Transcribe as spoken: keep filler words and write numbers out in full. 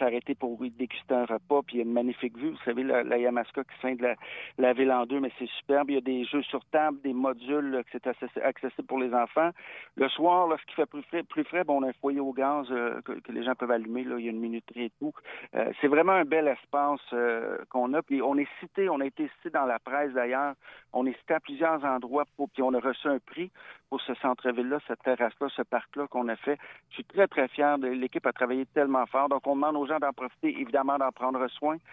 s'arrêter pour déguster un repas, puis il y a une magnifique vue. Vous savez, la, la Yamaska qui scinde la, la ville en deux, mais c'est superbe. Il y a des jeux sur table, des modules là, que c'est accessi- accessible pour les enfants. Le soir, lorsqu'il fait plus frais, plus frais, bon, on a un foyer au gaz euh, que, que les gens peuvent allumer. Là, il y a une minuterie et tout. Euh, c'est vraiment un bel espace euh, qu'on a. Puis on est cité, on a été cité dans la presse d'ailleurs. On est cité à plusieurs endroits, pour, puis on a reçu un prix pour ce centre-ville-là, cette terrasse-là, ce parc-là qu'on a fait. Je suis très, très fier. De, l'équipe a travaillé tellement fort. Donc, on demande aux gens d'en profiter, évidemment, d'en prendre soin.